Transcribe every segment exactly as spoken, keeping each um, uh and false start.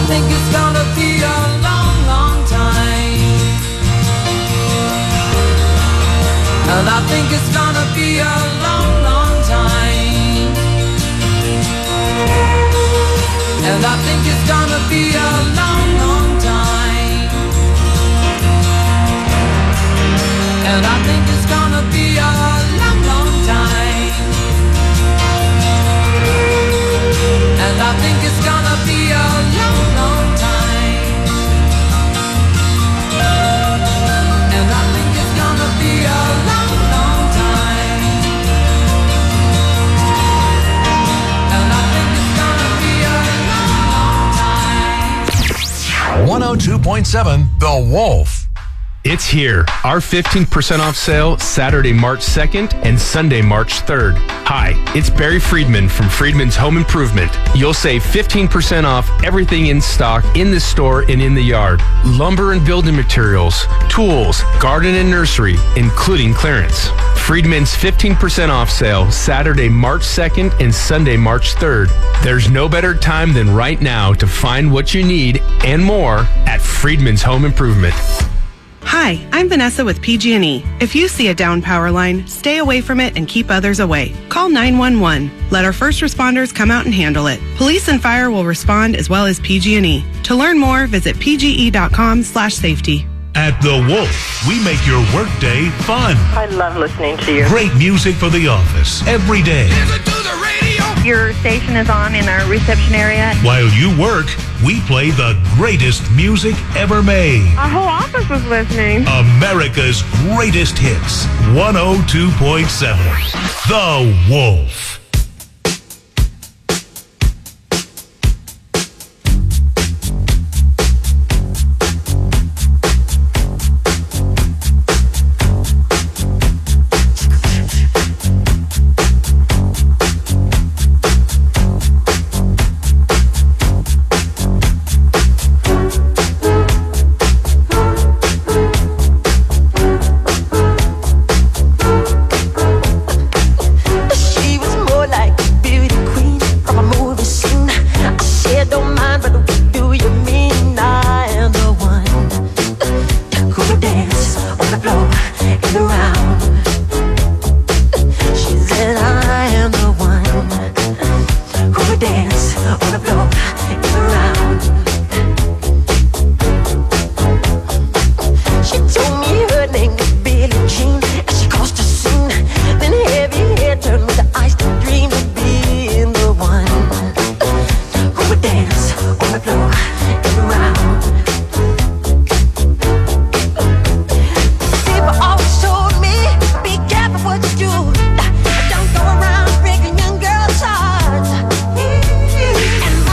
think it's gonna be a long, long time. And I think it's gonna be a long, long time. And I think it's gonna be a long, long time. And I think it's gonna be a long, long time. And I think it's gonna be a long, long time. And I think it's gonna be a long, long time. And I think it's gonna be a long, long time. one oh two point seven The Wolf. It's here. Our fifteen percent off sale Saturday, March second and Sunday, March third. Hi, it's Barry Friedman from Friedman's Home Improvement. You'll save fifteen percent off everything in stock in the store and in the yard. Lumber and building materials, tools, garden and nursery, including clearance. Friedman's fifteen percent off sale Saturday, March second and Sunday, March third. There's no better time than right now to find what you need and more at Friedman's Home Improvement. Hi, I'm Vanessa with P G and E. If you see a down power line, stay away from it and keep others away. Call nine one one. Let our first responders come out and handle it. Police and fire will respond as well as P G and E. To learn more, visit pge.com slash safety. At The Wolf, we make your workday fun. I love listening to you. Great music for the office every day. Listen to the radio. Your station is on in our reception area. While you work, we play the greatest music ever made. Our whole office was listening. America's greatest hits. one oh two point seven The Wolf. And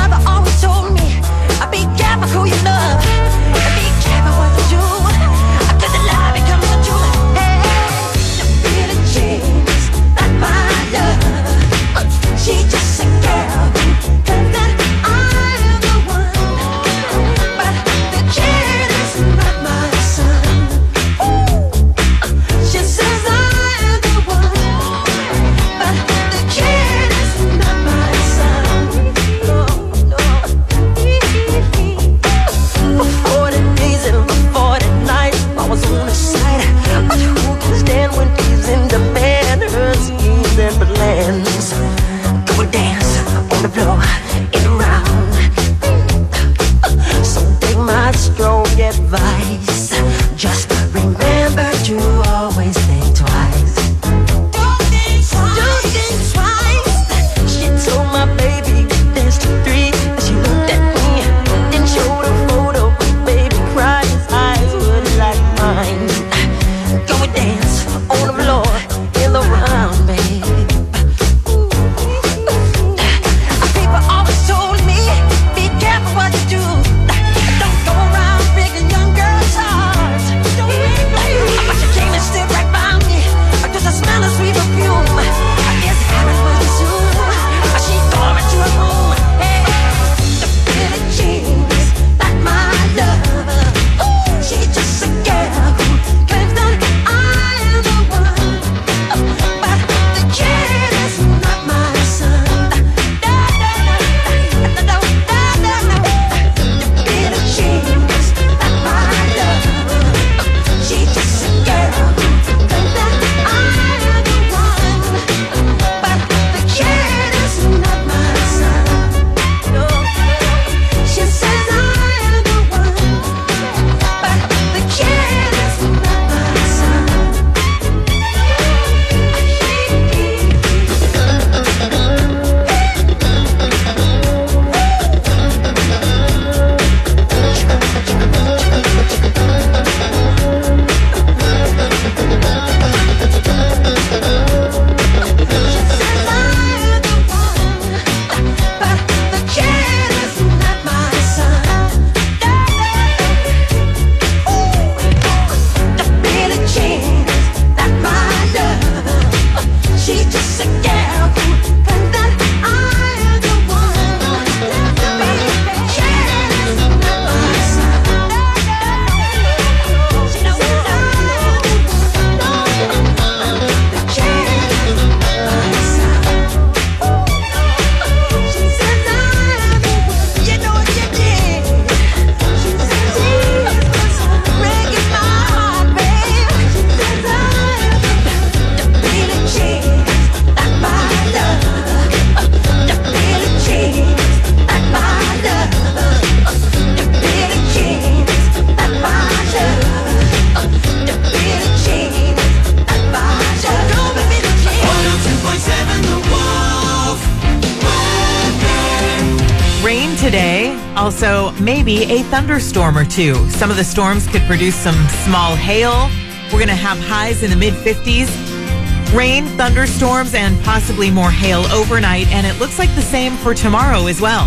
today. Also, maybe a thunderstorm or two. Some of the storms could produce some small hail. We're going to have highs in the mid-fifties. Rain, thunderstorms, and possibly more hail overnight. And it looks like the same for tomorrow as well.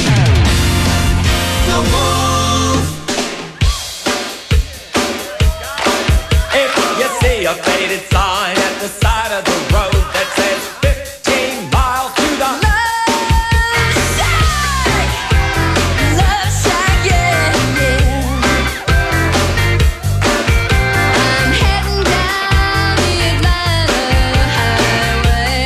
If you see a faded sign at the side of the road that says fifteen miles to the Love Shack, Love Shack, yeah, yeah. I'm heading down the Atlanta highway,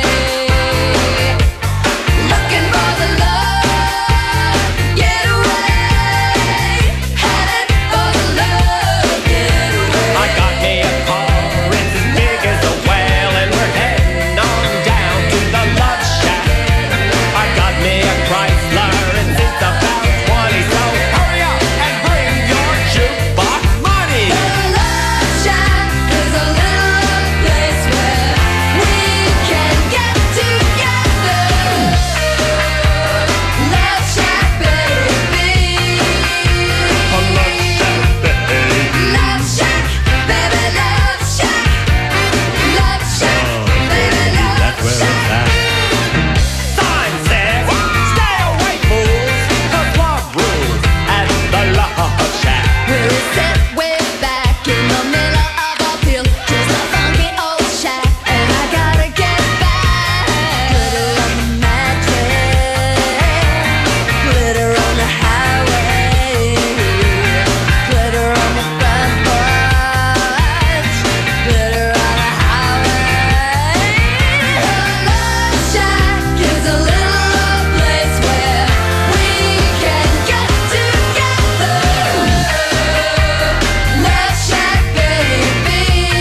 looking for the love getaway, headed for the love getaway. I got me a car, it's as big as a whale, and we're heading on down to the Love Shack. I got me a Chrysler, and it's about twenty, so hurry up and bring your jukebox money. The Love Shack is a little place where we can get together. Love Shack, baby. Love Shack, baby, Love Shack. Love Shack, baby, Love Shack. Sign says, stay away, fools, 'cause love rules at the Love Shack. We'll sit way back in the middle of a field, just a funky old shack, and I gotta get back. Glitter on the mattress, glitter on the highway, glitter on the front porch, glitter on the highway. The Love Shack is a little place where we can get together. Love Shack, baby.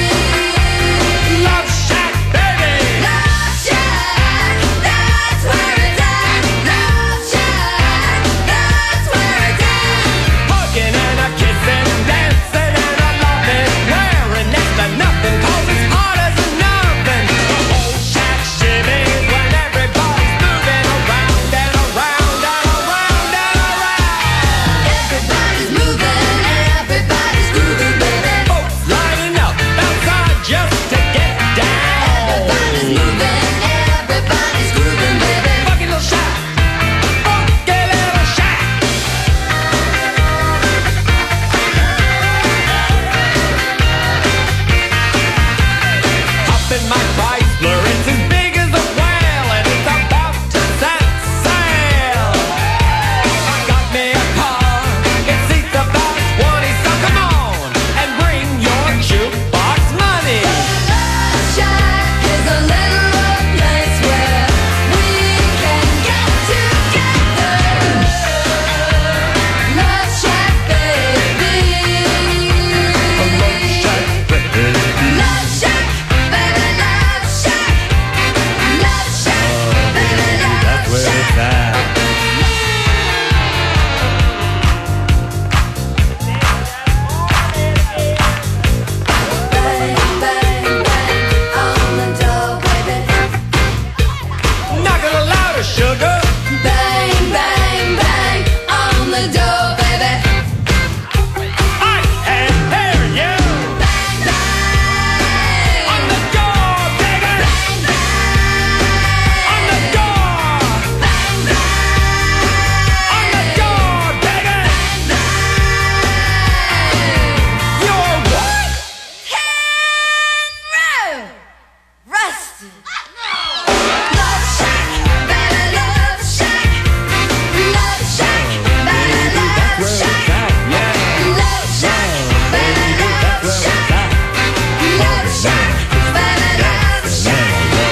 Love Shack, baby. Love Shack, that's where it's at. Love Shack, that's where it's at. Hugging and a kissing, dancing and a loving, wearing next to nothing, 'cause it's hard as a nothing. The whole shack shimmies when everybody's moving around and around and around and around. Everybody's moving and everybody's grooving, baby. Folks lining up outside just to get down. Everybody's moving, everybody's grooving, baby. Funky little shack, funky little shack. Hop in my Chrysler, it's as big as a whale, and it's about to set sail. I got me a car, it seats about twenty, so come on and bring your jukebox money. Love Shack is a little place where we can get together. Love Shack, baby. Love Shack, baby, Love Shack. Love Shack, baby, Love Shack. Bang, bang, bang on the door, baby. Knock it a little louder, sugar. Bang, bang, bang on the door, baby. I can hear you. Bang, bang On the door, baby. bang, On the door. bang, bang, On the door, baby. You're what? Henry Rusty. Love Shack, baby, Love Shack. Love Shack, baby, Love Shack. Love Shack, baby, Love Shack. Love Shack, baby, Love Shack.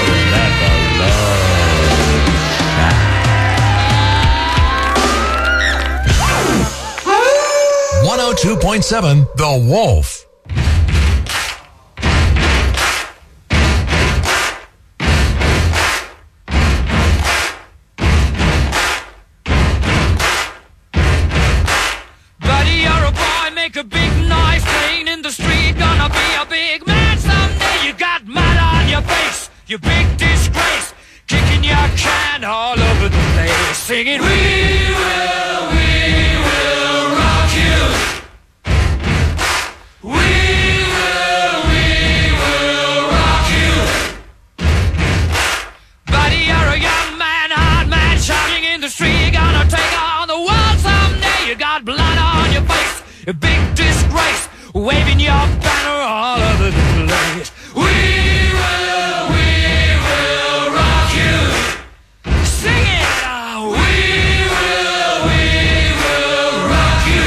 one oh two point seven The Wolf. Buddy, you're a boy, make a big noise playing in the street. Gonna be a big man someday. You got mud on your face, you big disgrace. Kicking your can all over the place, singing, we will your banner all over the place. We will, we will rock you. Sing it! uh, We will, we will rock you.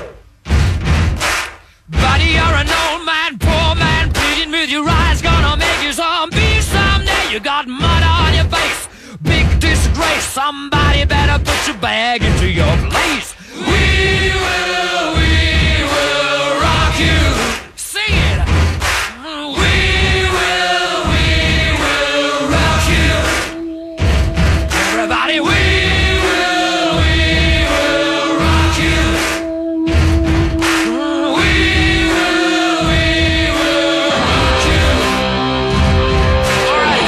Buddy, you're an old man, poor man, pleading with your eyes, gonna make you zombie someday. You got mud on your face, big disgrace. Somebody better put your bag into your place. We will, we will rock you. Sing it. We will, we will rock you. Everybody, we will, we will rock you. We will, we will rock you. All right.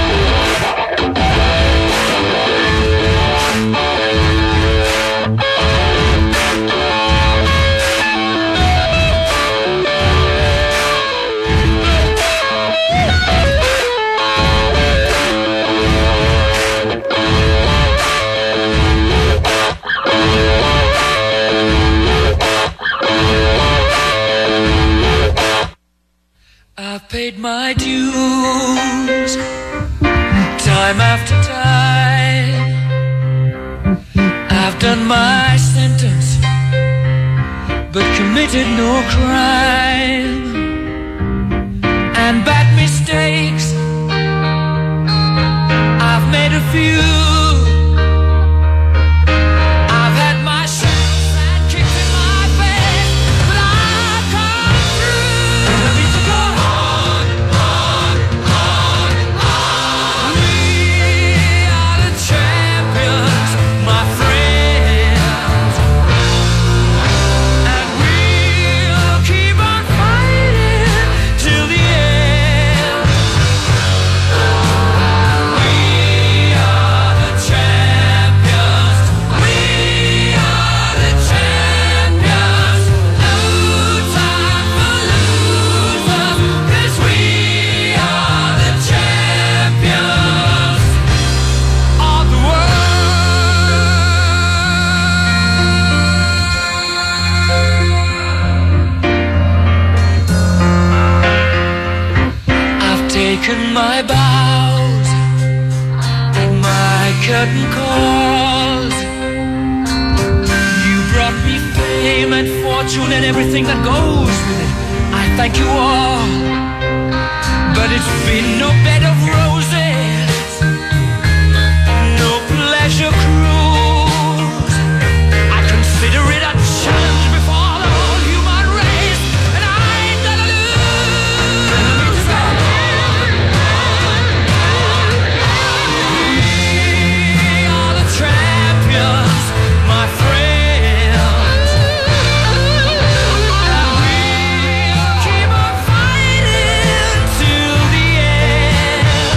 I've paid my dues time after time. I've done my sentence, but committed no crime. And bad mistakes, I've made a few. I've had my shots and kicks in my face, but I've come through. I need to go on, on, on, on. We are the champions, my friends, and we'll keep on fighting till the end. We are the champions. We are the champions. No time for losers, 'cause we are the champions of the world. I've taken my bows and my curtain calls. You brought me fame and fortune and everything that goes with it. I thank you all, but it's been no bed of roses, no pleasure cruise. I consider it a challenge before the whole human race, and I ain't gonna lose. We are the champions, my friends, and we'll keep on fighting till the end.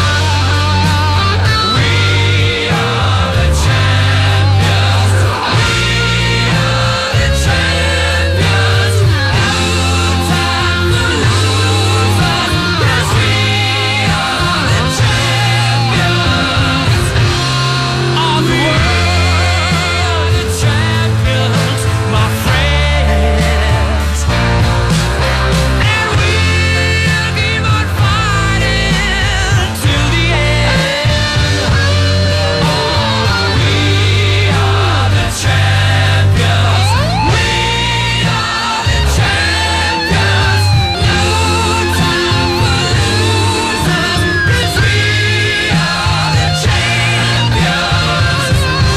We are the champions. We are the champions. No time for losers, 'cause we are the champions of the world. The champions, my friends, and we'll keep on fighting till the end. Oh, we are the champions. We are the champions. No time for losers, 'cause we are the champions.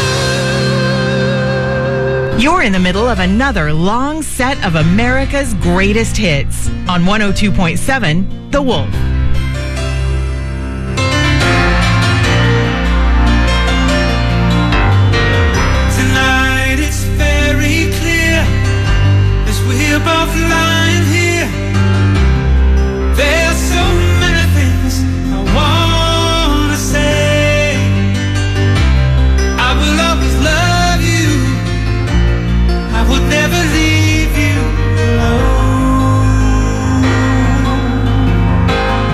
You're in the middle of another long set of America's greatest hits on one oh two point seven The Wolf. Tonight it's very clear as we're both lying here. There's so many things I wanna say. I will always love you. I would never leave you alone.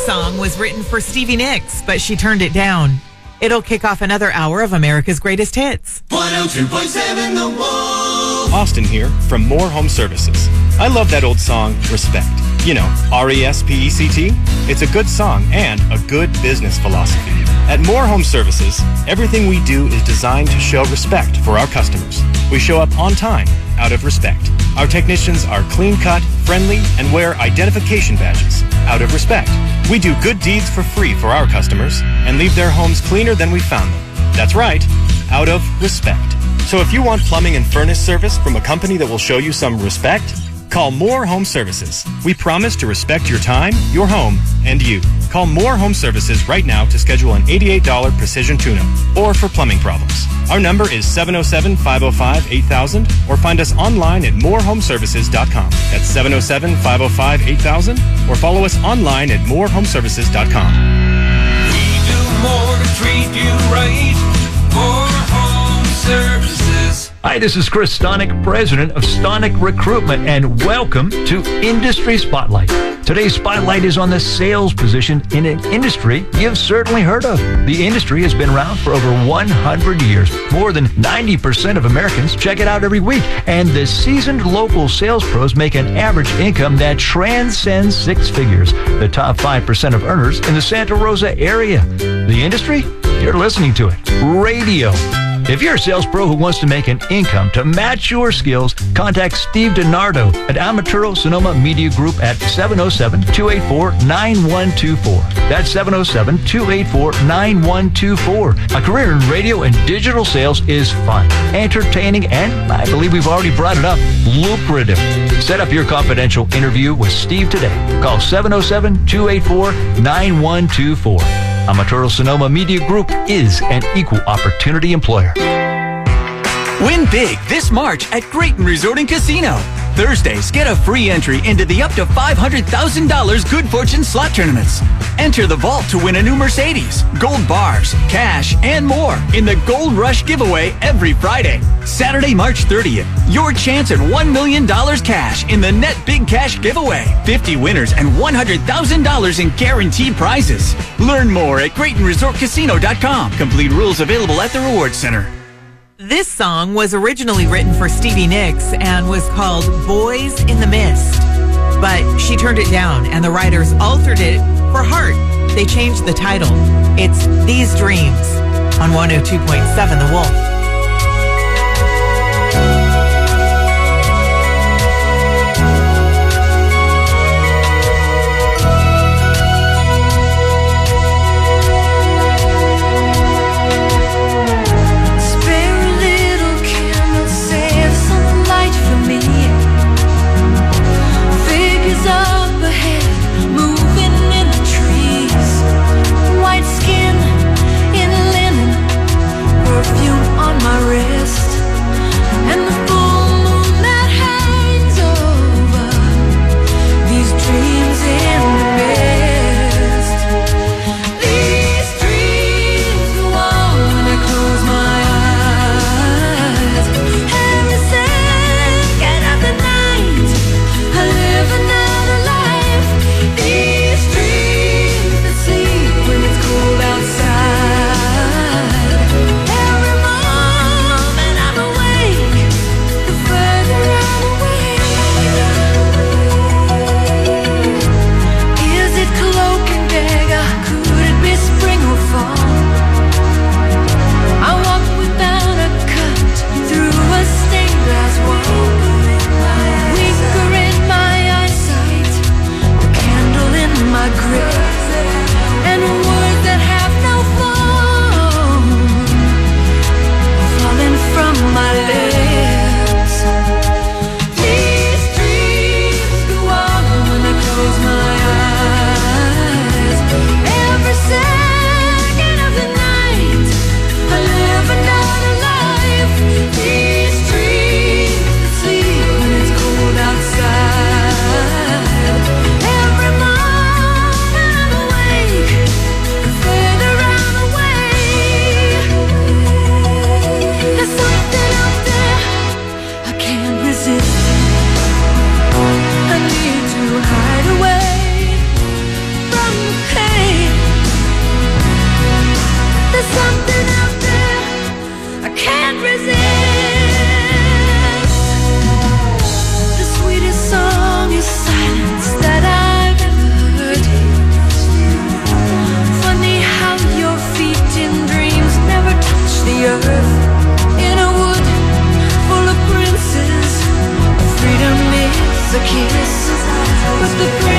song was written for Stevie Nicks, but she turned it down. It'll kick off another hour of America's Greatest Hits. one oh two point seven The Wolf. Austin here from Moore Home Services. I love that old song, Respect. You know, R E S P E C T. It's a good song and a good business philosophy. At Moore Home Services, everything we do is designed to show respect for our customers. We show up on time, out of respect. Our technicians are clean-cut, friendly, and wear identification badges, out of respect. We do good deeds for free for our customers and leave their homes cleaner than we found them. That's right, out of respect. So if you want plumbing and furnace service from a company that will show you some respect, call Moore Home Services. We promise to respect your time, your home, and you. Call Moore Home Services right now to schedule an eighty-eight dollars precision tune-up or for plumbing problems. Our number is seven oh seven, five oh five, eight thousand or find us online at moore home services dot com. That's seven oh seven, five oh five, eight thousand or follow us online at moore home services dot com. We do more to treat you right. More home services. Hi, this is Chris Stonick, president of Stonick Recruitment, and welcome to Industry Spotlight. Today's spotlight is on the sales position in an industry you've certainly heard of. The industry has been around for over one hundred years. More than ninety percent of Americans check it out every week, and the seasoned local sales pros make an average income that transcends six figures. The top five percent of earners in the Santa Rosa area. The industry? You're listening to it. Radio. If you're a sales pro who wants to make an income to match your skills, contact Steve DiNardo at Amaturo Sonoma Media Group at seven oh seven, two eight four, nine one two four. That's seven oh seven, two eight four, nine one two four. A career in radio and digital sales is fun, entertaining, and I believe we've already brought it up, lucrative. Set up your confidential interview with Steve today. Call seven oh seven, two eight four, nine one two four. Amaturo Sonoma Media Group is an equal opportunity employer. Win big this March at Grayton Resort and Casino. Thursdays, get a free entry into the up to five hundred thousand dollars Good Fortune slot tournaments. Enter the vault to win a new Mercedes, gold bars, cash, and more in the Gold Rush giveaway every Friday. Saturday, March thirtieth, your chance at one million dollars cash in the Net Big Cash giveaway. fifty winners and one hundred thousand dollars in guaranteed prizes. Learn more at Grayton Resort Casino dot com. Complete rules available at the Rewards Center. This song was originally written for Stevie Nicks and was called Boys in the Mist. But she turned it down, and the writers altered it for Heart. They changed the title. It's These Dreams on one oh two point seven The Wolf. Up ahead, moving in the trees, white skin in linen, perfume on resist. The sweetest song is silence that I've ever heard. Funny how your feet in dreams never touch the earth. In a wood full of princes, freedom is a kiss, but the